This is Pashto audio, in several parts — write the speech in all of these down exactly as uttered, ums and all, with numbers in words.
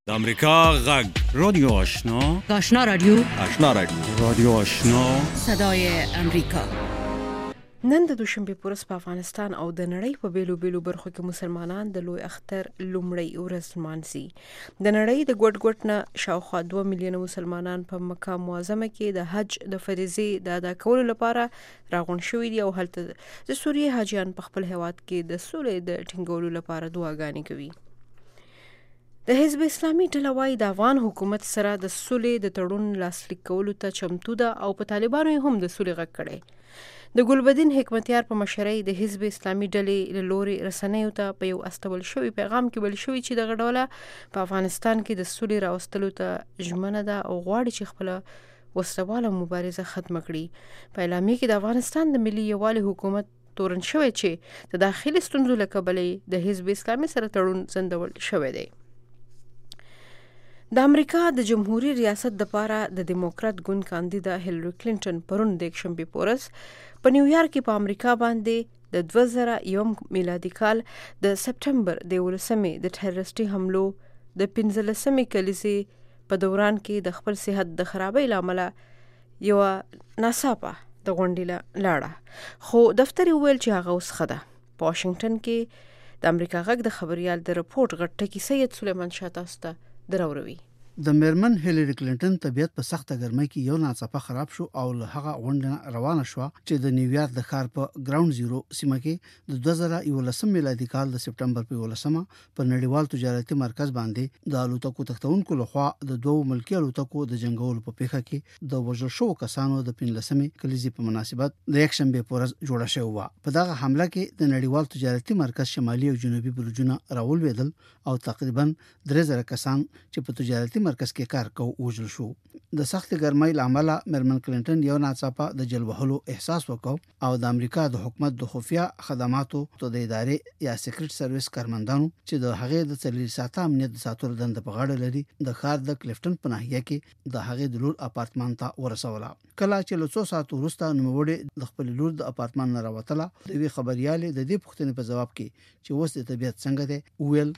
د امریکا غږ رادیو آشنا آشنا رادیو آشنا رادیو رادیو آشنا صدای امریکا. نن د دوشنبه په ورځ په افغانستان او د نړۍ په بیلو بیلو برخو کې مسلمانان د لوی اختر لومړی ورځ لمانځي. د نړۍ د ګوټ ګوټ نه شاوخوا دوه میلیونه مسلمانان په مکه معظمه کې د حج د فریضې د ادا کولو لپاره راغون شوي دي او هلته د سوریې حاجیان په خپل هیواد کې د سولې د ټینګولو لپاره دعاګانې کوي. د حزب اسلامي ډله وايي د افغان حکومت سره د سولې د تړون لاسلیک کولو ته چمتو ده او په طالبانو هم د سولې غږ کړی. د ګلبدین حکمتیار په مشرۍ د حزب اسلامي ډلې له لوري رسنیو ته په یو استول شوي پیغام کې ویل شوي چې دغه ډله په افغانستان کې د سولې راوستلو ته ژمنه ده او غواړي چې خپله وسلواله مبارزه ختمه کړي. په اعلامیه کې د افغانستان د ملي یووالي حکومت تورن شوی چې د داخلي ستونزو له کبله د حزب اسلامي سره تړون ځندول شوی دی. د امریکا د جمهوریت ریاست لپاره د دیموکرات ګوند کاندیدا هیلری کلینټن پرون د یکشنبه په ورځ په نیویارک کې په امریکا باندې د دوه زره یو میلادي کال د سپټمبر د یولسمې د ټیرریستي حملو د پنځلسمې کلیزې په دوران کې د خپل صحت د خرابۍ له امله یو ناڅاپه د غونډې لاړه، خو دفتر ویل چې هغه اوس ښه ده. په واشنگټن کې د امریکا غږ د خبريال د رپورټ غټ ټکی سید سلیمان شاه تاسو ته دراوروي. د میرمن هیلری کلینټن طبيعت په سخته ګرمۍ کې یو ناڅاپه خراب شو او له هغه غونډه روانه شو چې د نیویارک د ښار په ګراوند زیرو سیمه کې د دوه زره یولسم میلادي کال د سپټمبر په یولسمه په نړیوال تجارتي مرکز باندې د الوتکو تختونکو لخوا د دوه ملکی الوتکو د جنگولو په پیښه کې د وژل شو کسانو د پنځلسمې کلیزې په مناسبت د یک شنبه په ورځ جوړه شوې و. په دغه حمله کې د نړیوال تجارتي مرکز شمالي او جنوبي برجونه راولوېدل او تقریبا درې زره کسان چې په تجارتي مرکز کې کار کوي وژل شو. د سخت ګرمۍ لامل میرمن کلینټن یو ناڅاپه د جلوهلو احساس وکاو او د امریکا د حکومت د خفیا خدماتو ته د ادارې یا سیکریټ سرویس کارمندانو چې د هغې د څلور ساعته امنیت د ساتلو دنده په غاړه لري د ښار د کلیفټن په ناحیه کې د هغې د لور اپارتمان ته ورسوله. کله چې له څو ساعت وروسته نوموړې د خپل لور د اپارتمان نه راوتله، د وی خبريالې د دې پوښتنې په جواب کې چې اوس د طبيعت څنګه ده ویل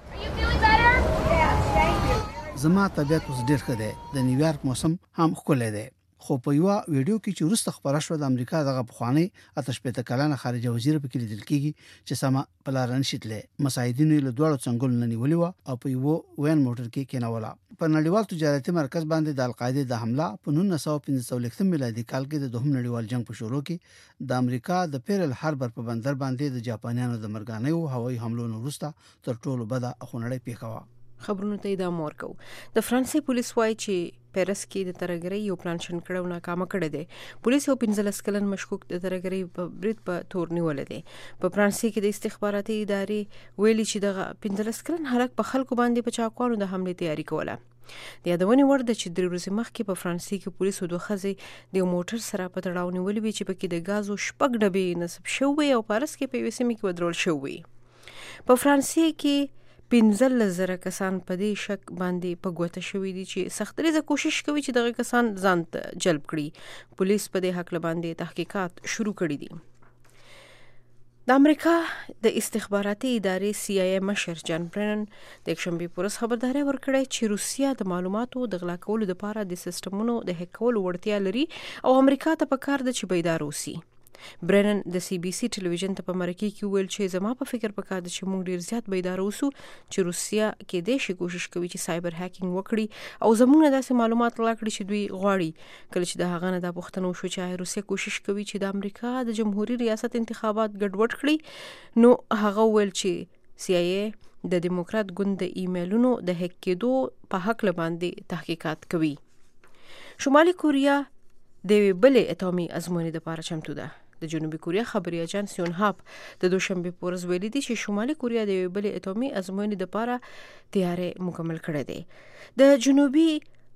زما طبيعت اوس ډېر ښه دی. د نیویارک موسم هم ښکلی دی. خو په یو ویډیو کې چې وروسته خبره شوه د امریکا دغه پخوانی آتش پېته کلنه خارجه وزیر په کې لیدل کېږي چې سما پلارن شتله مساعدینو له دوړو څنګهول نه نیولې و او په یو وین موټر کې کېنوله. په نړیوال تجارتي مرکز باندې د القاعده د حمله په نولس سوه پنځه څلوېښتم میلادي کال کې د دوهم نړیوال جنگ په شروع کې د امریکا د پیرل هاربر په بندر باندې د جاپانیانو د مرګانیو هوایي حملو وروسته تر ټولو بده خونړۍ پیښه و. خبرونه ته ادامه ورکو. د فرانسې پولیس وايي چې پیرس کې د ترګرۍ یو پلان شن کړو ناکامه کړی دی. پولیس یو پنځلس کلن مشکوک د ترګرۍ په برید په تور نیولې دی. په فرانسې کې د استخباراتي ادارې ویلي چې دغه پنځلس کلن هلک په خلکو باندې په چاقوانو د حمله تیاری کوله. د یادونې وړ ده چې درې ورځې مخکې په فرانسې کې پولیسو دوه ښځې د یو موټر سره په تړاو نیولې وې چې پکې د غازو شپږ ډبې نصب شوي او پارس کې په یوې سیمې کې ودرول شوي. په فرانسې کې پنځلس زره کسان په دې شک باندې په ګوته شوي دي چې سختریزه کوشش کوي چې دغه کسان ځان ته جلب کړي. پولیس په دې حق باندې تحقیقات شروع کړي دي. د امریکا د استخباراتي ادارې سی آی ای مشر جان برنن د یکشنبه په ورځ خبرداري ورکړه چې روسیا د معلوماتو د غلا کولو لپاره د سیستمونو د هک کولو وړتیا لري او امریکا ته پکار ده چې بیدار اوسي. برنن د سی بي سي ټلویزیون ته په مرکه کې ویل چې زما په فکر پکار ده چې موږ ډیر زیات بیدار اوسو چې روسیا کې د شي کوشش کوي چې سایبر هیکینګ وکړي او زموږ داسې معلومات راکړي چې دوی غواړي. کله چې د هغه نه د پښتنو شو چې روسیا کوشش کوي چې د امریکا د جمهوریت ریاست انتخابات ګډوډ کړي، نو هغه ویل چې سی آی ای د دیموکرات ګوند د ایمیلونو د هک کېدو په حق باندې تحقیقات کوي. شمالي کوریا د بلې اټومي ازموینې لپاره چمتو ده. د جنوبي کوریا خبري اژانس یونهاپ د دوشنبه په ورځ ویلي دي چې شمالي کوریا د بلې اټومي ازموینې لپاره تیاری مکمل کړی دی. د جنوبي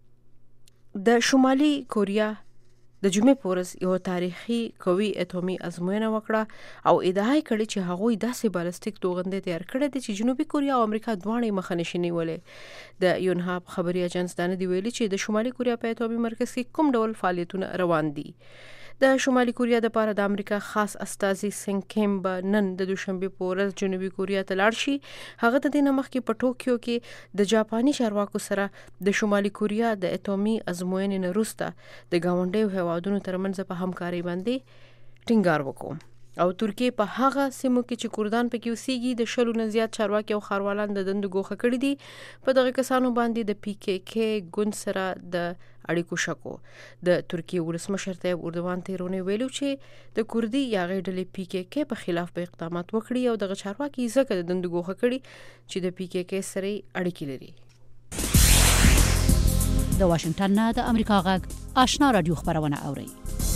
د شمالي کوریا د جمعې په ورځ یو تاریخي قوي اټومي ازموینه وکړه او ادعا کړې چې هغوی داسې بالستیک توغندې تیار کړې دي چې جنوبي کوریا او امریکا دواړه مخ نشي نیولې. د یونهاپ خبري اژانس دا نه دی ویلي چې د شمالي کوریا په اټومي مرکز کې کوم ډول فعالیتونه روان دي. د شمالي کوریا د لپاره د امریکا خاص استازي سنگ کیم به نن د دوشنبه په ورځ جنوبي کوریا ته لاړ شي. هغه د دې مخکې په ټوکیو کې د جاپاني چارواکو سره د شمالي کوریا د اټومي ازموینې نه وروسته د ګاونډیو هیوادونو ترمنځ په همکاري باندې ټینګار وکړ. او ترکیه په هغه سیمو کې چې کردان پکې اوسېږي د شلو نه زیات چارواکي او خاروالان د دندو ګوښه کړي دي. په دغه کسانو باندې د پی کې کې ګوند سره د اړیکو شکو. د ترکیه ولسمشر طیب اردوغان تیرونه ویلو چې د کردي یا غیر ډلې پی کې کې په خلاف به اقدامات وکړي او دغه چارواکي ځکه د دندو ګوښه کړي چې د پی کې کې سره اړیکې لري. د واشنگټن نه د امریکا غږ آشنا رادیو خبرونه اوري.